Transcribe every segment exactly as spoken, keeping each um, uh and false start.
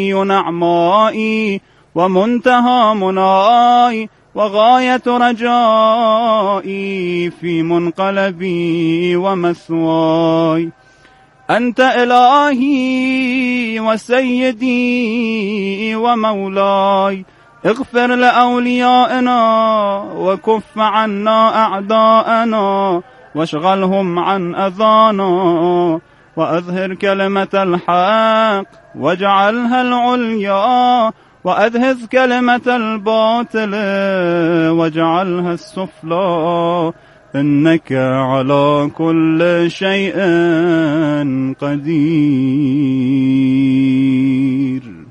نعمائي ومنتهى مناي وغاية رجائي في منقلبي ومثواي. أنت إلهي وسيدي ومولاي، اغفر لأوليائنا وكف عنا أعداءنا واشغلهم عن أذانا، وأظهر كلمة الحق واجعلها العليا، وأذهب كلمة الباطل واجعلها السفلى، إنك على كل شيء قدير.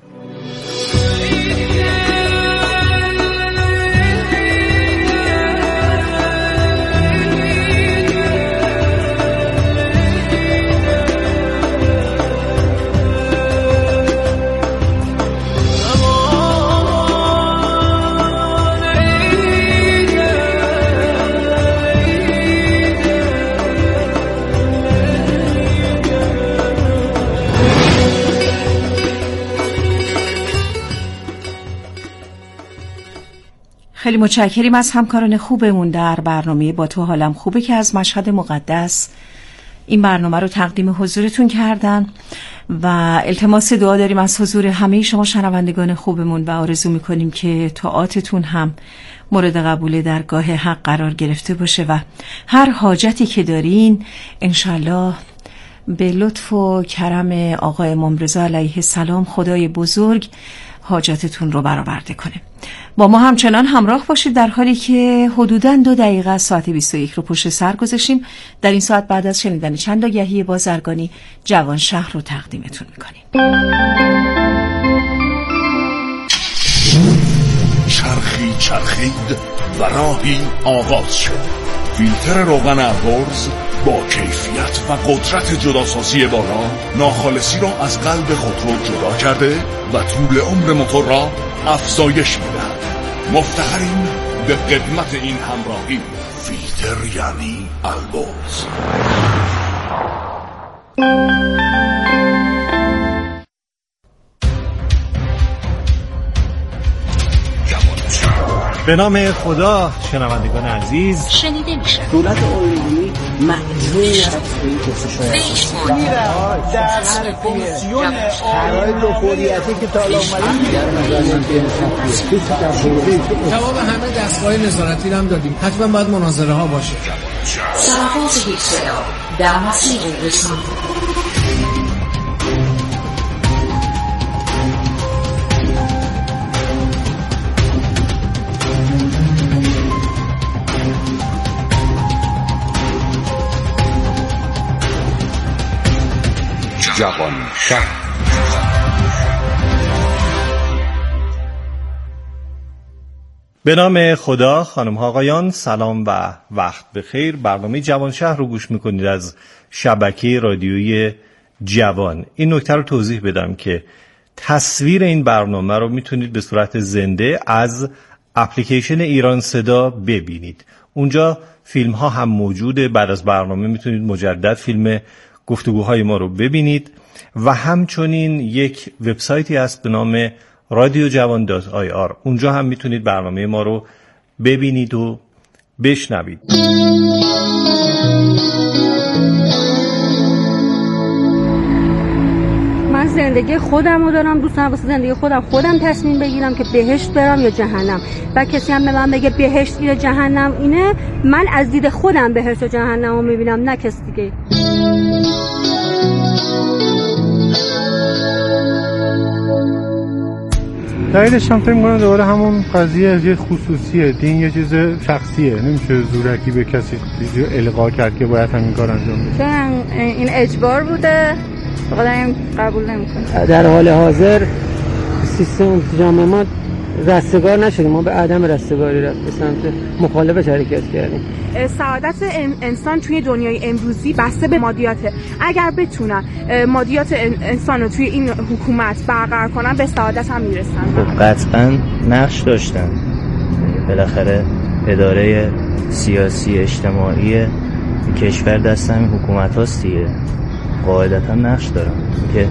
خیلی متشکریم از همکاران خوبمون در برنامه با تو حالم خوبه که از مشهد مقدس این برنامه رو تقدیم حضورتون کردن و التماس دعا داریم از حضور همه شما شنوندگان خوبمون و آرزو میکنیم که طاعاتتون هم مورد قبول درگاه حق قرار گرفته باشه و هر حاجتی که دارین انشالله به لطف و کرم آقای امام رضا علیه السلام خدای بزرگ حاجاتتون رو برآورده کنه. با ما همچنان همراه باشید در حالی که حدوداً دو دقیقه از ساعت بیست و یک رو پشت سر گذاشتیم. در این ساعت بعد از شنیدن چند آگهی بازرگانی جوان شهر رو تقدیمتون میکنیم. چرخی چرخید و راهی آغاز شد. فیلتر روغن البرز با کیفیت و قدرت جداسازی بالا ناخالصی را از قلب خودرو جدا کرده و طول عمر موتور را افزایش می‌دهد. مفتخریم به قدمت این همراهی. فیلتر یعنی البرز. به نام خدا شنوندگان عزیز، شنیده میشه دولت عمومی مجبور است به این کشش در کمیسیون شرایط فوریتی که تا الان جواب همه دستگاه نظارتی هم دادیم، حتما باید مناظره ها باشه. سرفاز هیچ صدا در مسیر رسانه. جوان شهر. به نام خدا. خانم ها آقایان سلام و وقت بخیر. برنامه جوان شهر رو گوش میکنید از شبکه رادیویی جوان. این نکته رو توضیح بدم که تصویر این برنامه رو میتونید به صورت زنده از اپلیکیشن ایران صدا ببینید. اونجا فیلم ها هم موجوده. بعد از برنامه میتونید مجدد فیلم گفتگوهای ما رو ببینید و همچنین یک وبسایتی هست به نام رادیو جوان دات آی آر. اونجا هم میتونید برنامه ما رو ببینید و بشنوید. من زندگی خودم رو دارم دوست دارم، واسه زندگی خودم خودم تصمیم بگیرم که بهشت برم یا جهنم. و کسی هم به من بگه بهشت یا جهنم اینه، من از دید خودم بهشت و جهنم رو میبینم، نه کسی دیگه. دلیلش هم فکر می‌کنم دوباره همون قضیه از یه خصوصیه. دین یه چیز شخصیه، نمیشه زورکی به کسی القا کرد که باید همین کار انجام بشه. این اجبار بوده، بقدر قبول نمی‌کنه. در حال حاضر سیستم جامعه ما رستگار نشدیم، ما به عدم رستگاری رفت، به سمت مخالفت حرکت کردیم. سعادت انسان توی دنیای امروزی بسته به مادیاته. اگر بتونن مادیات انسان رو توی این حکومت برقرار کنن به سعادت هم میرسن. خب قطعا نقش داشتن، بالاخره اداره سیاسی اجتماعی کشور دست همین حکومت هاست دیگه، قاعدتا نقش دارن که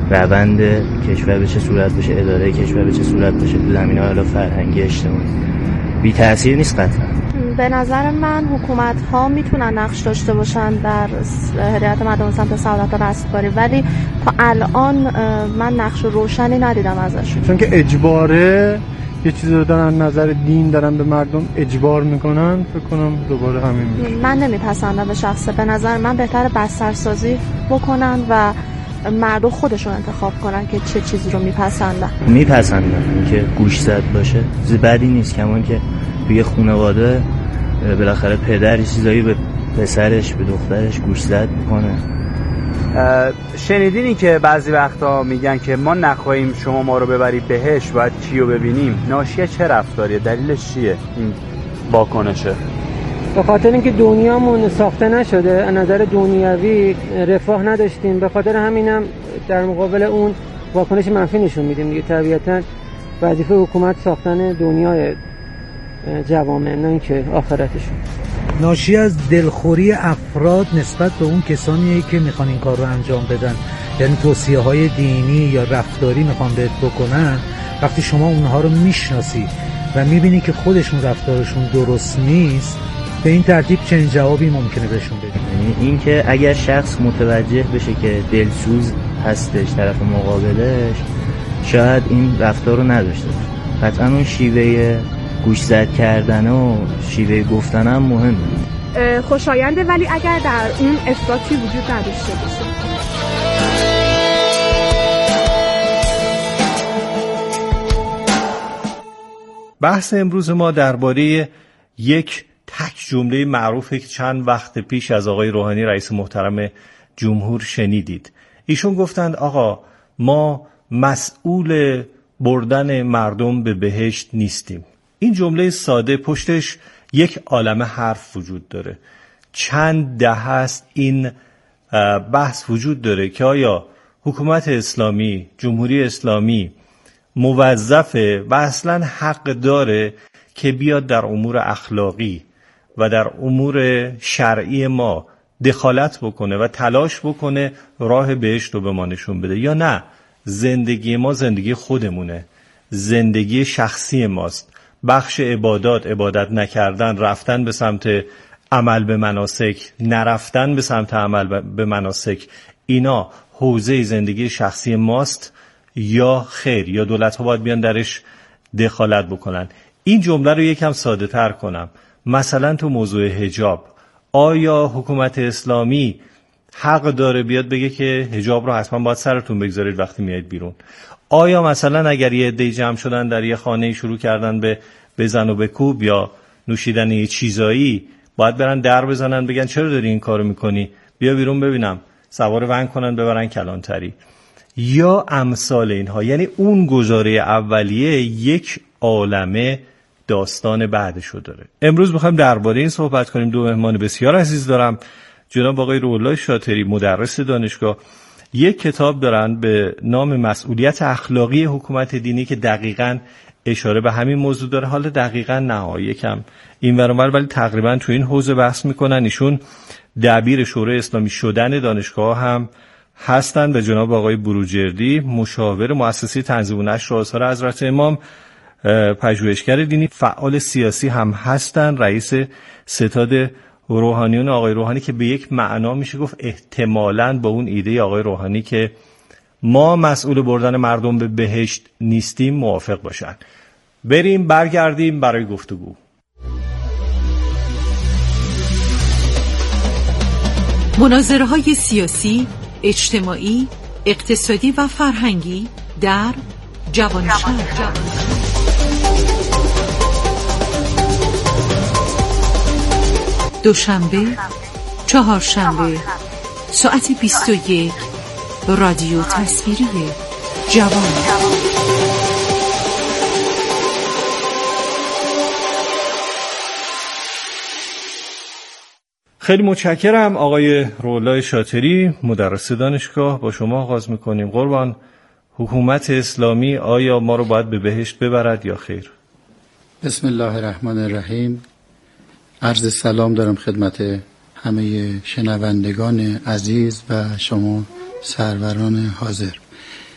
روند کشور به چه صورت بشه، اداره کشور به چه صورت بشه، زمینه‌های حالا فرهنگی اجتماعی بی تأثیر نیست قطعا. به نظر من حکومت ها میتونن نقش داشته باشن در هدایت مردم سمت سعادت و رستگاری، ولی تا الان من نقش روشنی ندیدم ازشون. چون که اجباره یه چیزی رو دارن نظر دین دارن به مردم اجبار میکنن، فکر کنم دوباره همین میشه. من نمیپسندم به شخصه، به نظر من بهتره بسترسازی بکنن و مردم خودشون انتخاب کنن که چه چیزی رو میپسندن. میپسندن که گوش زد باشه، چیز بدی نیست، کمان که توی خانواده بالاخره پدر چیزایی به پسرش به دخترش گوش زد میکنه. شنیدینی که بعضی وقتا میگن که ما نخواهیم شما ما رو ببرید بهشت، باید کیو ببینیم؟ ناشی چه رفتاریه؟ دلیلش چیه این واکنشه؟ به خاطر اینکه دنیامون ساخته نشده، از نظر دنیوی رفاه نداشتیم، به خاطر همینم در مقابل اون واکنش منفی نشون میدیم دیگه. طبیعتاً وظیفه حکومت ساختن دنیای جوامع، نه اینکه آخرتشون. ناشی از دلخوری افراد نسبت به اون کسانی که میخوان این کار رو انجام بدن، یعنی توصیه های دینی یا رفتاری میخوان بهت بکنن. وقتی شما اونها رو میشناسی و میبینی که خودشون رفتارشون درست نیست، به این ترتیب چنین جوابی ممکنه بهشون بدی. یعنی این که اگر شخص متوجه بشه که دلسوز هستش طرف مقابلش، شاید این رفتار رو نداشته باشه. قطعا اون شیوه گوش زد کردن و شیوه گفتن هم مهمه، خوشاینده، ولی اگر در اون افراطی وجود نداشته باشه. بحث امروز ما درباره یک تک جمله معروفه که چند وقت پیش از آقای روحانی رئیس محترم جمهور شنیدید. ایشون گفتند آقا ما مسئول بردن مردم به بهشت نیستیم. این جمله ساده پشتش یک عالمه حرف وجود داره. چند دهه است این بحث وجود داره که آیا حکومت اسلامی، جمهوری اسلامی موظفه و اصلا حق داره که بیاد در امور اخلاقی و در امور شرعی ما دخالت بکنه و تلاش بکنه راه بهشت رو به ما نشون بده، یا نه زندگی ما زندگی خودمونه، زندگی شخصی ماست. بخش عبادات، عبادت نکردن، رفتن به سمت عمل به مناسک، نرفتن به سمت عمل به مناسک، اینا حوزه زندگی شخصی ماست یا خیر، یا دولت ها باید بیان درش دخالت بکنن. این جمله رو یکم ساده تر کنم. مثلا تو موضوع حجاب، آیا حکومت اسلامی حق داره بیاد بگه که حجاب رو حتما باید سرتون بگذارید وقتی میایید بیرون؟ آیا مثلا اگر یه عده‌ای جمع شدن در یه خانه شروع کردن به بزن و بکوب یا نوشیدن یه چیزایی، باید برن در بزنن بگن چرا داری این کارو میکنی، بیا بیرون ببینم، سوار ون کنن ببرن کلانتری یا امثال اینها؟ یعنی اون گزاره اولیه یک عالمه داستان بعدشو داره. امروز میخوایم درباره این صحبت کنیم. دو مهمان بسیار عزیز دارم. جناب آقای روح الله شاطری، مدرس دانشگاه، یک کتاب دارن به نام مسئولیت اخلاقی حکومت دینی که دقیقاً اشاره به همین موضوع داره. حالا دقیقاً نه، یکم این ور اونور، ولی تقریباً تو این حوزه بحث میکنن. ایشون دبیر شورای اسلامی شدن دانشگاه هم هستند و جناب آقای بروجردی مشاور مؤسسه تنظیم و نشر آثار حضرت امام، پژوهشگر دینی، فعال سیاسی هم هستند، رئیس ستاد روحانیون آقای روحانی، که به یک معنا میشه گفت احتمالاً با اون ایده آقای روحانی که ما مسئول بردن مردم به بهشت نیستیم موافق باشن. بریم برگردیم برای گفتگو. مناظره‌های سیاسی، اجتماعی، اقتصادی و فرهنگی در جوانشهر. دوشنبه، چهارشنبه، ساعت بیست و یک، رادیو تصویری جوان. خیلی متشکرم آقای روح الله شاطری، مدرس دانشگاه. با شما آغاز میکنیم. قربان، حکومت اسلامی آیا ما رو باید به بهشت ببرد یا خیر؟ بسم الله الرحمن الرحیم. عرض سلام دارم خدمت همه شنوندگان عزیز و شما سروران حاضر.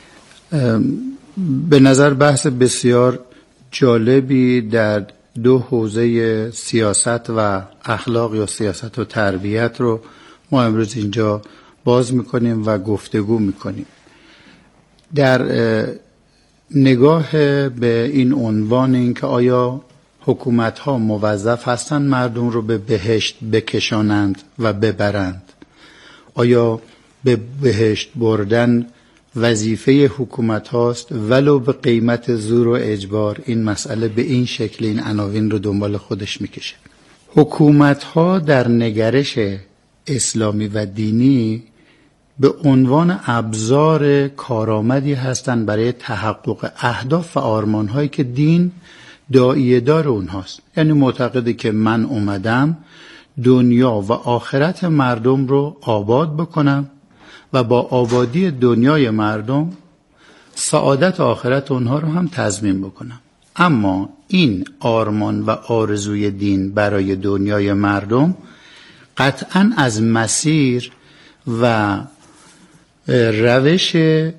به نظر بحث بسیار جالبی در دو حوزه سیاست و اخلاق یا سیاست و تربیت رو ما امروز اینجا باز میکنیم و گفتگو میکنیم. در نگاه به این عنوان این که آیا حکومت ها موظف هستند مردم رو به بهشت بکشانند و ببرند؟ آیا به بهشت بردن وظیفه حکومت هاست ولو به قیمت زور و اجبار؟ این مسئله به این شکل این عناوین رو دنبال خودش میکشه. حکومت ها در نگرش اسلامی و دینی به عنوان ابزار کارآمدی هستند برای تحقق اهداف و آرمان‌هایی که دین داعیه دار اونهاست. یعنی معتقده که من اومدم دنیا و آخرت مردم رو آباد بکنم و با آبادی دنیای مردم سعادت آخرت اونها رو هم تضمین بکنم. اما این آرمان و آرزوی دین برای دنیای مردم قطعاً از مسیر و روش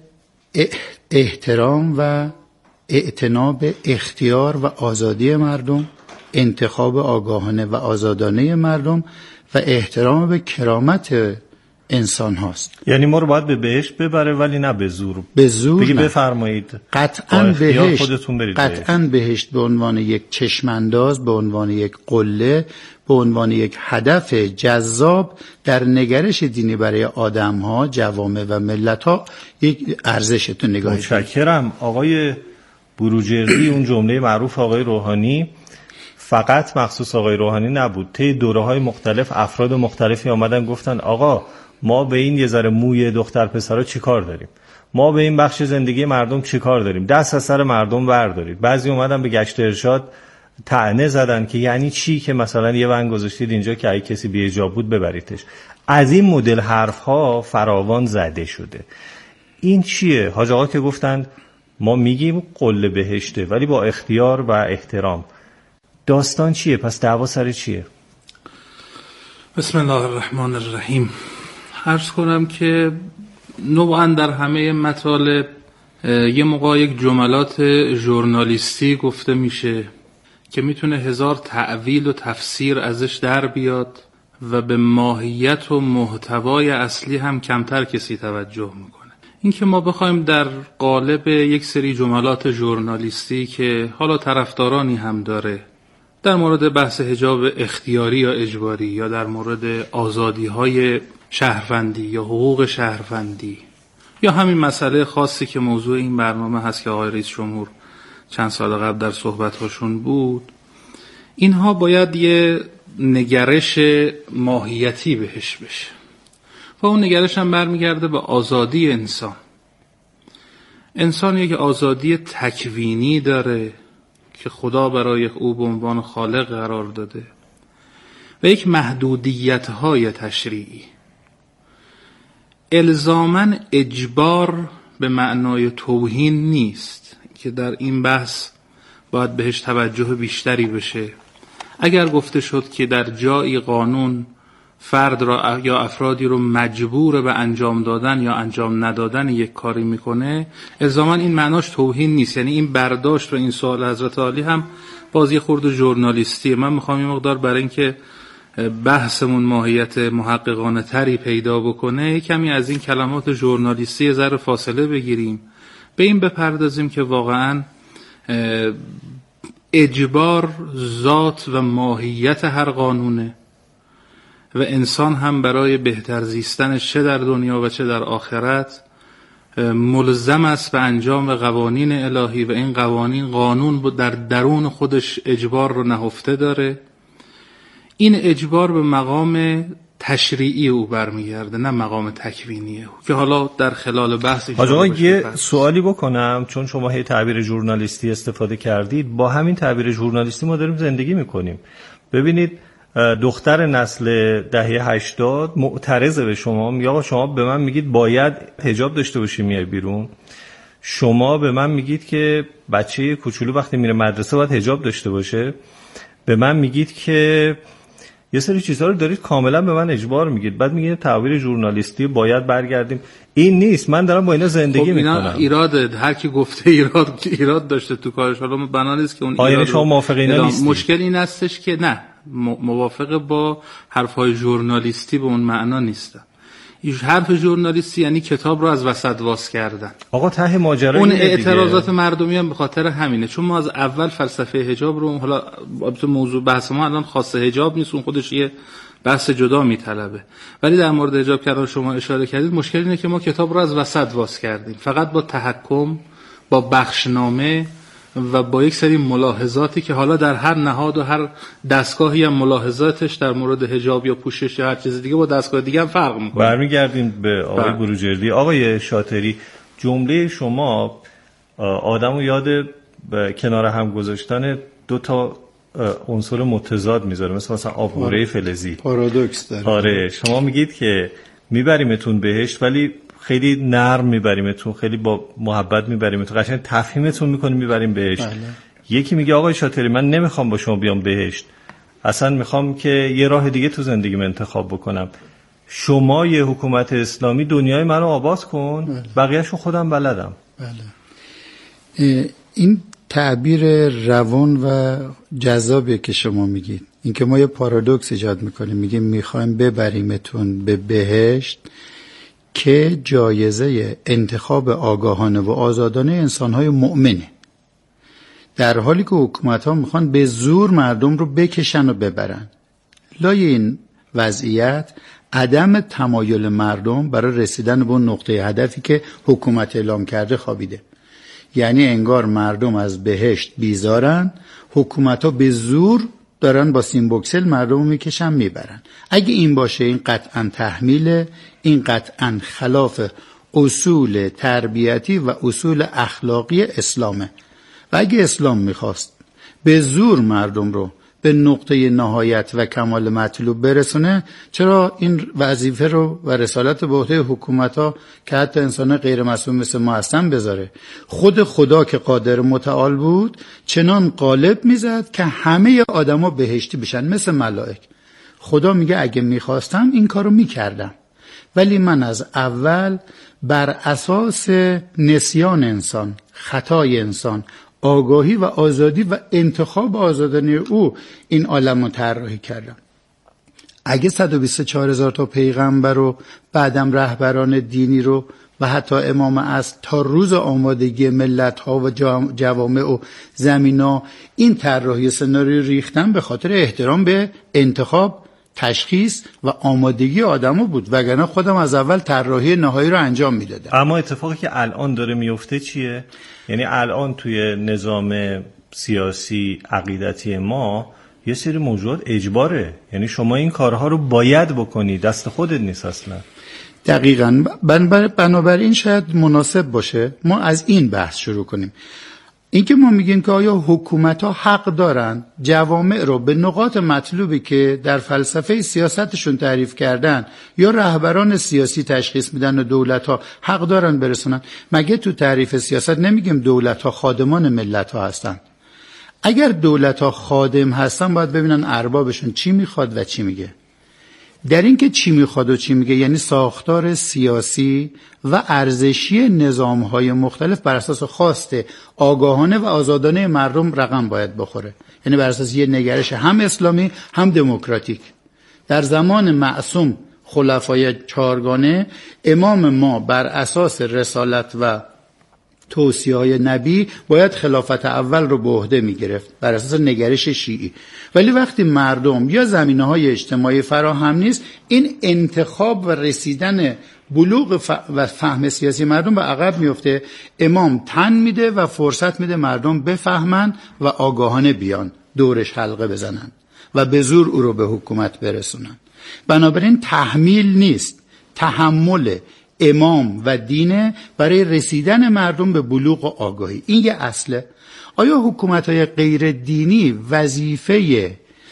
احترام و اعتنا به اختیار و آزادی مردم، انتخاب آگاهانه و آزادانه مردم و احترام به کرامت انسان هاست. یعنی ما رو باید به بهشت ببره ولی نه به زور. به زور بگی نه. بفرمایید قطعاً بهشت خودتون برید قطعاً بهشت. بهشت به عنوان یک چشمانداز، به عنوان یک قله، به عنوان یک هدف جذاب در نگرش دینی برای آدم ها، جوامع و ملت ها یک ارزشتون نگاهی. متشکرم. آقای بروجردی، اون جمله معروف آقای روحانی فقط مخصوص آقای روحانی نبود. طی دوره‌های مختلف افراد مختلفی آمدن گفتن آقا ما به این یه ذره موی دختر پسرا چی کار داریم؟ ما به این بخش زندگی مردم چی کار داریم؟ دست از سر مردم بردارید. بعضی اومدن به گشت ارشاد طعنه زدن که یعنی چی که مثلا یه ون گذاشتید اینجا که اگه کسی بی حجاب بود ببریدش. از این مدل حرف‌ها فراوان زده شده. این چیه؟ حاج آقا که گفتند ما میگیم قله بهشته ولی با اختیار و احترام. داستان چیه؟ پس دعوا سر چیه؟ بسم الله الرحمن الرحیم. عرض کنم که نوعاً در همه مطالب یه موقع یک جملات ژورنالیستی گفته میشه که میتونه هزار تعویل و تفسیر ازش در بیاد و به ماهیت و محتوای اصلی هم کمتر کسی توجه میکنه. این که ما بخوایم در قالب یک سری جملات ژورنالیستی که حالا طرفدارانی هم داره در مورد بحث حجاب اختیاری یا اجباری یا در مورد آزادی‌های شهروندی یا حقوق شهروندی یا همین مسئله خاصی که موضوع این برنامه هست که آقای رئیس جمهور چند سال قبل در صحبت‌هاشون بود، اینها باید یه نگرش ماهیتی بهش بشه و اون نگرش هم برمیگرده به آزادی انسان. انسان یک آزادی تکوینی داره که خدا برای او به عنوان خالق قرار داده و یک محدودیت‌های تشریعی. الزاماً اجبار به معنای توهین نیست که در این بحث باید بهش توجه بیشتری بشه. اگر گفته شد که در جایی قانون فرد را یا افرادی رو مجبور به انجام دادن یا انجام ندادن یک کاری میکنه، الزاماً این معناش توهین نیست. یعنی این برداشت و این سوال حضرت عالی هم بازی خورد ژورنالیستی. من میخوام این مقدار برای اینکه بحثمون ماهیت محققانه تری پیدا بکنه کمی از این کلمات ژورنالیستی ذره فاصله بگیریم، به این بپردازیم که واقعاً اجبار ذات و ماهیت هر قانونه و انسان هم برای بهتر زیستنش چه در دنیا و چه در آخرت ملزم است به انجام قوانین الهی و این قوانین قانون در درون خودش اجبار رو نهفته داره. این اجبار به مقام تشریعی او برمیگرده نه مقام تکوینی او که حالا در خلال بحث آقا یه سوالی بکنم، چون شما هی تعبیر ژورنالیستی استفاده کردید، با همین تعبیر ژورنالیستی ما داریم زندگی میکنیم. ببینید دختر نسل دهه هشتاد معترضه به شما، میگه آقا شما به من میگید باید حجاب داشته باشی میای بیرون، شما به من میگید که بچه کوچولو وقتی میره مدرسه باید حجاب داشته باشه، به من میگید که یه سری چیزها رو دارید کاملا به من اجبار میگید، بعد میگید تعبیر ژورنالیستی باید برگردیم. این نیست، من دارم با اینا زندگی خب اینا میکنم. ایراده، هر کی گفته ایراد ایراد داشته تو کارش، حالا بنا نیست که اون ایراد شما موافق اینا نیستی؟ مشکل این هستش که نه، موافق با حرفهای ژورنالیستی به اون معنا نیستم. حرف ژورنالیستی یعنی کتاب رو از وسط واس کردن. آقا ته ماجرا اون اینه اعتراضات دیگه. مردمی هم به خاطر همینه، چون ما از اول فلسفه حجاب رو، حالا البته موضوع بحث ما الان خاص حجاب نیست، اون خودش یه بحث جدا میطلبه، ولی در مورد حجاب کردن شما اشاره کردید، مشکل اینه که ما کتاب رو از وسط واس کردیم، فقط با تحکم، با بخشنامه و با یک سری ملاحظاتی که حالا در هر نهاد و هر دستگاهی هم ملاحظاتش در مورد حجاب یا پوشش یا هر چیز دیگه با دستگاه دیگه هم فرق میکنه. برمیگردیم به آقای بروجردی. آقای شاطری، جمله شما آدمو یاد کنار هم گذاشتن دو تا عنصر متضاد میذاره، مثل مثلا آبگوره فلزی، پارادوکس داره. آره، شما میگید که میبریمتون بهشت ولی خیلی نرم میبریمتون، خیلی با محبت میبریمتون، قشنگ تفهیمتون میکنیم میبریم بهشت. بله. یکی میگه آقای شاطری من نمیخوام با شما بیام بهشت، اصلا میخوام که یه راه دیگه تو زندگیم انتخاب بکنم. شما یه حکومت اسلامی دنیای منو آباد کن، بله. بقیه‌شو خودم بلدم. بله. این تعبیر روان و جذابیه که شما میگید، اینکه ما یه پارادوکس ایجاد میکنیم، میگیم میخوایم ببریمتون به بهشت که جایزه انتخاب آگاهانه و آزادانه انسانهای مؤمنه، در حالی که حکومت ها میخوان به زور مردم رو بکشن و ببرن. لای این وضعیت عدم تمایل مردم برای رسیدن به اون نقطه هدفی که حکومت اعلام کرده خوابیده. یعنی انگار مردم از بهشت بیزارن، حکومت ها به زور دارن با سیمبوکسل مردم رو میکشن میبرن. اگه این باشه این قطعا تحمیله، این قطعا خلاف اصول تربیتی و اصول اخلاقی اسلامه. و اگه اسلام میخواست به زور مردم رو به نقطه نهایت و کمال مطلوب برسونه، چرا این وظیفه رو و رسالت به عهده حکومت‌ها که حتی انسان غیر معصوم مثل ما هستن بذاره؟ خود خدا که قادر متعال بود چنان قالب میزد که همه آدما بهشتی بشن مثل ملائک. خدا میگه اگه میخواستم این کارو میکردم، ولی من از اول بر اساس نسیان انسان، خطای انسان، آگاهی و آزادی و انتخاب آزادانه او این عالم رو طراحی کردم. اگه صد و بیست و چهار هزار تا پیغمبر رو، بعدم رهبران دینی رو و حتی امام عصر تا روز آمادگی ملت ها و جوامع و زمینا این طراحی سناریو ریختن، به خاطر احترام به انتخاب، تشخیص و آمادگی آدمو بود، وگرنه خودم از اول طراحی نهایی رو انجام میدادم. اما اتفاقی که الان داره میفته چیه؟ یعنی الان توی نظام سیاسی عقیدتی ما یه سری موضوعات اجباره، یعنی شما این کارها رو باید بکنی، دست خودت نیست اصلا. دقیقاً. بنابراین شاید مناسب باشه ما از این بحث شروع کنیم. اینکه ما میگیم که آیا حکومت‌ها حق دارن جوامع رو به نقاط مطلوبی که در فلسفه سیاستشون تعریف کردن یا رهبران سیاسی تشخیص میدن و دولت‌ها حق دارن برسونن؟ مگه تو تعریف سیاست نمیگیم دولت‌ها خادمان ملت‌ها هستن؟ اگر دولت‌ها خادم هستن باید ببینن اربابشون چی میخواد و چی میگه. در این که چی میخواد و چی میگه یعنی ساختار سیاسی و ارزشی نظام‌های مختلف بر اساس خواست آگاهانه و آزادانه مردم رقم باید بخوره، یعنی بر اساس یه نگرش هم اسلامی هم دموکراتیک. در زمان معصوم خلفای چهارگانه امام ما بر اساس رسالت و توصیه‌های نبی باید خلافت اول رو به عهده می‌گرفت بر اساس نگرش شیعی، ولی وقتی مردم یا زمینه‌های اجتماعی فراهم نیست، این انتخاب و رسیدن بلوغ و فهم سیاسی مردم به عقب میفته. امام تن میده و فرصت میده مردم بفهمن و آگاهانه بیان دورش حلقه بزنن و به زور او رو به حکومت برسونن. بنابراین تحمیل نیست، تحمل امام و دینه برای رسیدن مردم به بلوغ و آگاهی. این یه اصله. آیا حکومت‌های غیر دینی وظیفه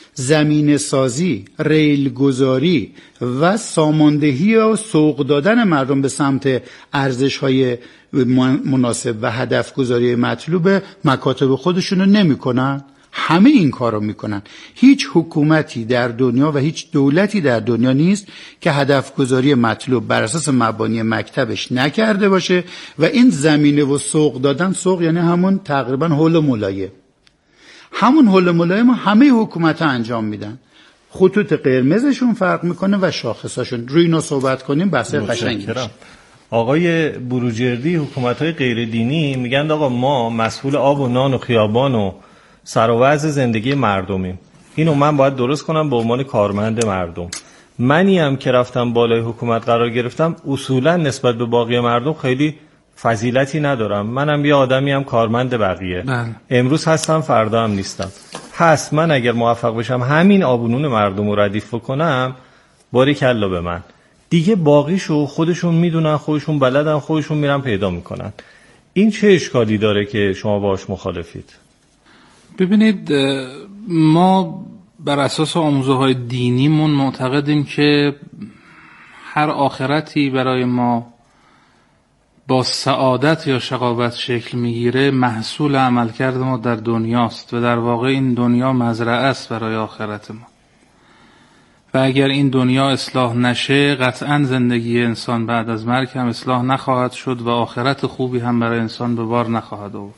زمین سازی، ریل گذاری و ساماندهی و سوق دادن مردم به سمت ارزش‌های مناسب و هدف گذاری مطلوب مکاتب خودشونو نمی کنن؟ همه این کار رو میکنن. هیچ حکومتی در دنیا و هیچ دولتی در دنیا نیست که هدف گذاری مطلوب بر اساس مبانی مکتبش نکرده باشه و این زمینه و سوق دادن، سوق یعنی همون تقریبا هول و ملایه، همون هول و ملایه ما همه حکومت ها انجام میدن. خطوط قرمزشون فرق میکنه و شاخصاشون. روی اینا صحبت کنیم بحث قشنگی میشه. آقای بروجردی، حکومت‌های غیر دینی میگن آقا ما مسئول آب و نان و خیابان و سر و وضع زندگی مردمیم، اینو من باید درست کنم به عنوان کارمند مردم. منی هم که رفتم بالای حکومت قرار گرفتم اصولا نسبت به باقی مردم خیلی فضیلتی ندارم. منم یه آدمی هم کارمند بقیه. بله. امروز هستم فردا هم نیستم. پس من اگر موفق بشم همین آبونون مردم رو ردیف کنم، باریکلا به من. دیگه باقیشو خودشون میدونن، خودشون بلدن، خودشون میرن پیدا میکنن. این چه اشکالی داره که شما باش مخالفید؟ ببینید، ما بر اساس آموزه های دینیمون معتقدیم که هر آخرتی برای ما با سعادت یا شقاوت شکل میگیره محصول عملکرد ما در دنیاست و در واقع این دنیا مزرعه است برای آخرت ما. و اگر این دنیا اصلاح نشه قطعا زندگی انسان بعد از مرگ هم اصلاح نخواهد شد و آخرت خوبی هم برای انسان به بار نخواهد آورد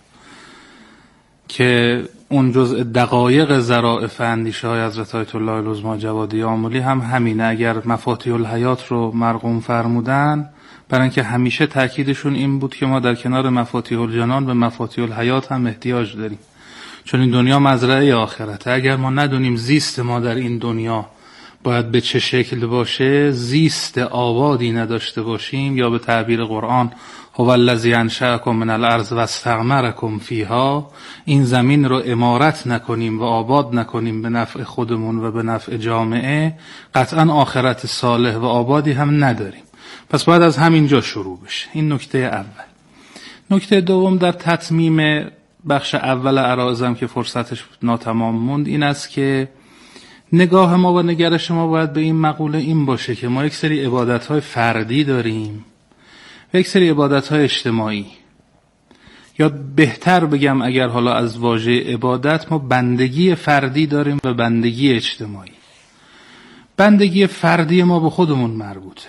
که اون جزء دقایق ظرافت اندیشه های حضرت آیت الله العظمی جوادی آملی هم همینه. اگر مفاتیح الحیات رو مرقوم فرمودن برای اینکه همیشه تاکیدشون این بود که ما در کنار مفاتیح الجنان به مفاتیح الحیات هم احتیاج داریم، چون این دنیا مزرعه آخرته. اگر ما ندونیم زیست ما در این دنیا باید به چه شکل باشه، زیست آبادی نداشته باشیم، یا به تعبیر قرآن هو الذی انشأکم من الارض واستعمرکم فیها، این زمین رو عمارت نکنیم و آباد نکنیم به نفع خودمون و به نفع جامعه، قطعا آخرت صالح و آبادی هم نداریم. پس باید از همینجا شروع بشه. این نکته اول. نکته دوم در تتمیم بخش اول عرایضم که فرصتش ناتمام موند این است که نگاه ما و نگرش ما باید به این مقوله این باشه که ما یک سری عبادت‌های فردی داریم و یک سری عبادت‌های اجتماعی، یا بهتر بگم اگر حالا از واژه عبادت، ما بندگی فردی داریم و بندگی اجتماعی. بندگی فردی ما به خودمون مربوطه.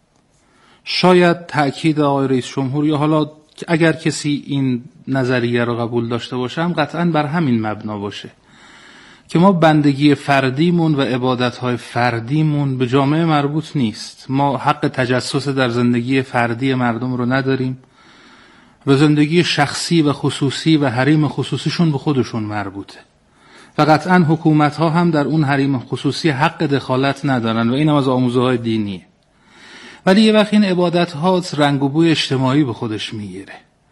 شاید تأکید آقای رئیس جمهور، یا حالا اگر کسی این نظریه رو قبول داشته باشه هم قطعاً بر همین مبنا باشه که ما بندگی فردیمون و عبادت‌های فردیمون به جامعه مربوط نیست. ما حق تجسس در زندگی فردی مردم رو نداریم و زندگی شخصی و خصوصی و حریم خصوصیشون به خودشون مربوطه و قطعاً حکومت‌ها هم در اون حریم خصوصی حق دخالت ندارن و این هم از آموزه‌های دینیه. ولی یه وقت این عبادت‌ها رنگ و بوی اجتماعی به خودش میگیره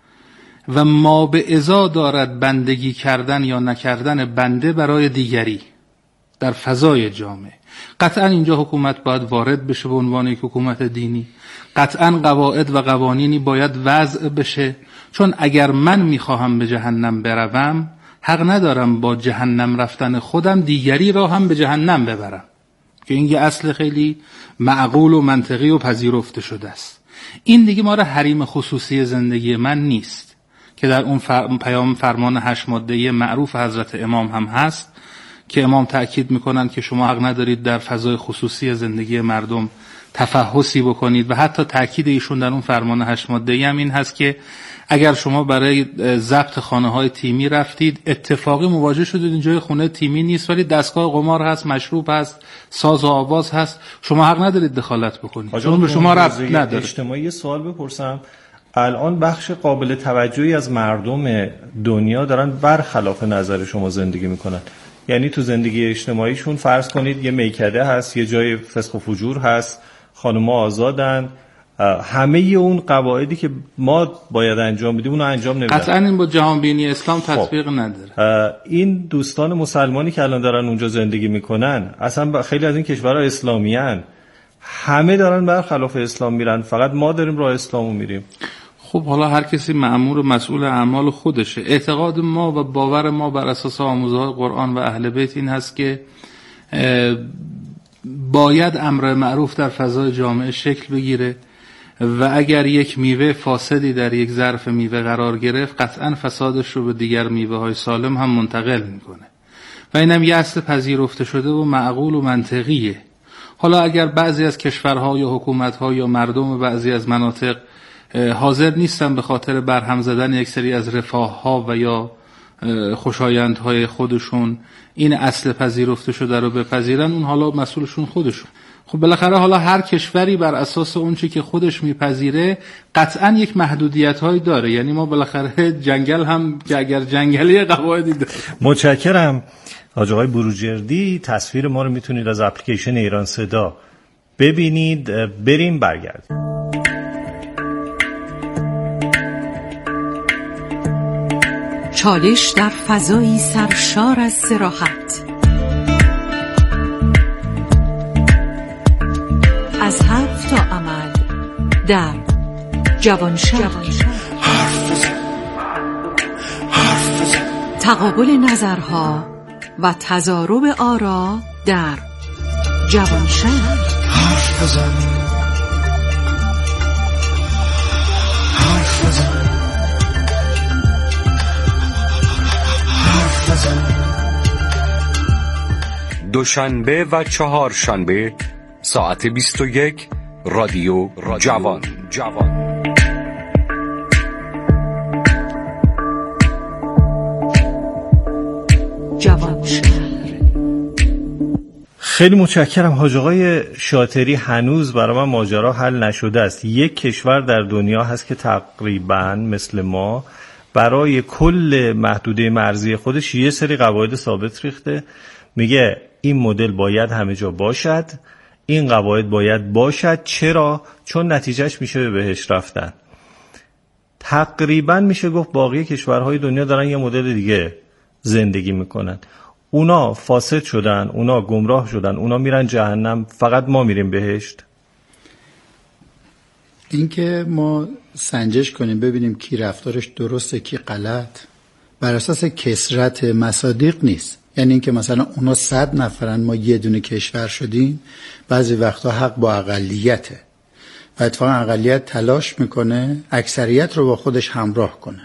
و ما به ازا دارد بندگی کردن یا نکردن بنده برای دیگری در فضای جامعه. قطعا اینجا حکومت باید وارد بشه به عنوان یک حکومت دینی. قطعا قواعد و قوانینی باید وضع بشه، چون اگر من میخواهم به جهنم بروم حق ندارم با جهنم رفتن خودم دیگری را هم به جهنم ببرم، که این یه اصل خیلی معقول و منطقی و پذیرفته شده است. این دیگه ما را حریم خصوصی زندگی من نیست که در اون پیام فرمان هشت ماده‌ای معروف حضرت امام هم هست که امام تأکید میکنن که شما حق ندارید در فضای خصوصی زندگی مردم تفحصی بکنید و حتی تأکید ایشون در اون فرمان هشت ماده‌ای هم این هست که اگر شما برای ضبط خانه‌های تیمی رفتید اتفاقی مواجه شدید اینجا خونه تیمی نیست ولی دستگاه قمار هست، مشروب هست، ساز و آواز هست، شما حق ندارید دخالت بکنید، چون به شما ربط نداره. اجتماعی سوال بپرسم، الان بخش قابل توجهی از مردم دنیا دارن برخلاف نظر شما زندگی میکنن، یعنی تو زندگی اجتماعیشون فرض کنید یه میکده هست، یه جای فسق و فجور هست، خانم‌ها آزادن، همه اون قواعدی که ما باید انجام بدیم اونو انجام نمیدن. قطعا این با جهان بینی اسلام تطبیق نداره. این دوستان مسلمانی که الان دارن اونجا زندگی میکنن، اصلا خیلی از این کشورها اسلامی هن، همه دارن برخلاف اسلام میرن، فقط ما داریم راه اسلامو میریم. خب حالا هر کسی مأمور و مسئول اعمال خودشه. اعتقاد ما و باور ما بر اساس آموزه‌های قرآن و اهل بیت این هست که باید امر معروف در فضای جامعه شکل بگیره و اگر یک میوه فاسدی در یک ظرف میوه قرار گرفت قطعا فسادش رو به دیگر میوه های سالم هم منتقل میکنه. و اینم یه اصل پذیرفته شده و معقول و منطقیه. حالا اگر بعضی از کشورها یا حکومتها یا مردم بعضی از مناطق حاضر نیستن به خاطر برهم زدن یک سری از رفاه‌ها و یا خوشایندهای خودشون این اصل پذیرفته شده رو بپذیرن، اون حالا مسئولشون خودشون. خب بالاخره حالا هر کشوری بر اساس اون چی که خودش میپذیره قطعا یک محدودیت‌هایی داره. یعنی ما بالاخره جنگل هم که اگر جنگلی قواعدی داره. متشکرم. حاج آقای بروجردی، تصویر ما رو میتونید از اپلیکیشن ایران صدا ببینید. بریم برگردیم. چالش در فضایی سرشار از صراحت، از حرف تا عمل در جوانشهر. تقابل نظرها و تضارب آرا در جوانشهر. حرف بزن، حرف بزن، حرف بزن. دوشنبه و چهارشنبه ساعت بیست و یک رادیو جوان. جوان خیلی متشکرم. حاج آقای شاطری، هنوز برای من ماجرا حل نشده است. یک کشور در دنیا هست که تقریبا مثل ما برای کل محدوده مرزی خودش یه سری قواعد ثابت ریخته، میگه این مدل باید همه جا باشد، این قواعد باید باشد. چرا؟ چون نتیجهش میشه به بهشت رفتن. تقریبا میشه گفت باقی کشورهای دنیا دارن یه مدل دیگه زندگی میکنن. اونا فاسد شدن، اونا گمراه شدن، اونا میرن جهنم، فقط ما میریم بهشت. این که ما سنجش کنیم ببینیم کی رفتارش درسته کی غلط بر اساس کثرت مصادیق نیست. یعنی اینکه مثلا اونا صد نفرن ما یه دونه کشور شدیم، بعضی وقتا حق با اقلیته و اتفاقا اقلیت تلاش میکنه اکثریت رو با خودش همراه کنه.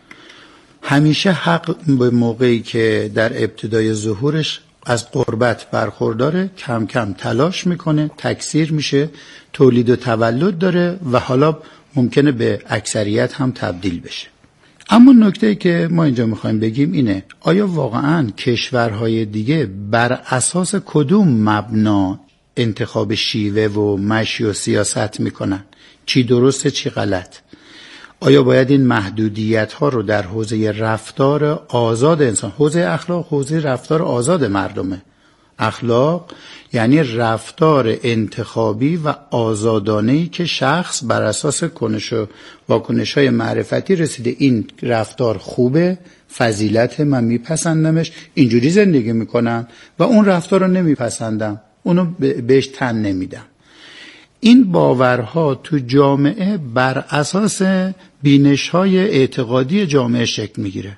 همیشه حق به موقعی که در ابتدای ظهورش از قربت برخورداره کم کم تلاش میکنه، تکثیر میشه، تولید و تولد داره و حالا ممکنه به اکثریت هم تبدیل بشه. اما نکته‌ای که ما اینجا میخوایم بگیم اینه، آیا واقعاً کشورهای دیگه بر اساس کدوم مبنا انتخاب شیوه و مشی و سیاست میکنن؟ چی درسته چی غلط؟ آیا باید این محدودیت ها رو در حوزه رفتار آزاد انسان، حوزه اخلاق حوزه رفتار آزاد مردمه. اخلاق یعنی رفتار انتخابی و آزادانه‌ای که شخص بر اساس کنش و واکنش‌های معرفتی رسیده این رفتار خوبه، فضیلت، من میپسندمش، اینجوری زندگی میکنم و اون رفتار رو نمیپسندم، اونو بهش تن نمیدم. این باورها تو جامعه بر اساس بینش‌های اعتقادی جامعه شکل میگیره.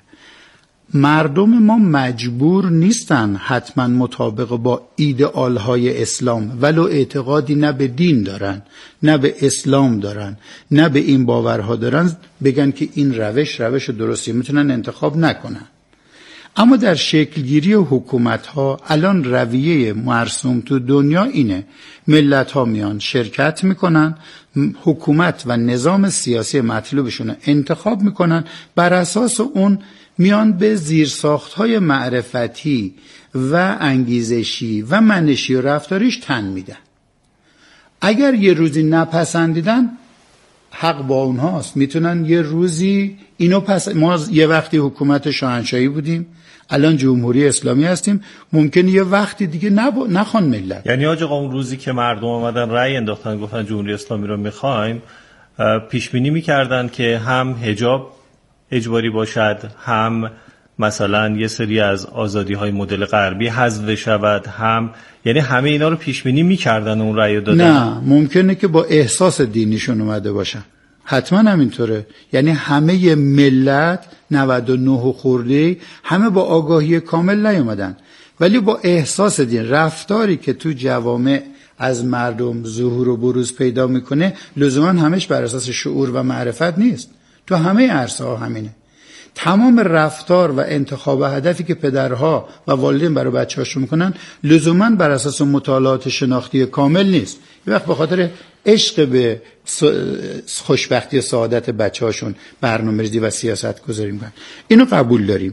مردم ما مجبور نیستن حتما مطابق با ایدئال‌های اسلام، ولو اعتقادی نه به دین دارن، نه به اسلام دارن، نه به این باورها دارن، بگن که این روش روش درستی، میتونن انتخاب نکنن. اما در شکلگیری حکومت‌ها الان رویه مرسوم تو دنیا اینه، ملت‌ها میان شرکت میکنن، حکومت و نظام سیاسی مطلوبشون انتخاب میکنن، بر اساس اون میان به زیرساخت‌های معرفتی و انگیزشی و منشی و رفتاریش تن میدن. اگر یه روزی نپسندیدن حق با اونهاست، میتونن یه روزی اینو پس. ما یه وقتی حکومت شاهنشاهی بودیم، الان جمهوری اسلامی هستیم، ممکنه یه وقتی دیگه نب... نخوان ملت. یعنی آقا اون روزی که مردم اومدن رأی انداختن گفتن جمهوری اسلامی رو میخوایم، پیش بینی میکردن که هم حجاب اجباری باشد، هم مثلا یه سری از آزادی‌های مدل غربی حذف شود، هم یعنی همه اینا رو پیش بینی می‌کردن اون رأی دادن. نه، ممکنه که با احساس دینیشون اومده باشن. حتما همینطوره. یعنی همه ملت نود و نه خورده همه با آگاهی کامل نیومدن، ولی با احساس دین. رفتاری که تو جوامع از مردم ظهور و بروز پیدا میکنه لزوما همش بر اساس شعور و معرفت نیست. تو همه عرصه‌ها همینه. تمام رفتار و انتخاب هدفی که پدرها و والدین برای بچه‌هاشون میکنن لزوما بر اساس مطالعات شناختی کامل نیست. یه وقت به خاطر عشق به خوشبختی و سعادت بچه‌هاشون برنامه‌ریزی و سیاست گذاری میکنن. اینو قبول داریم.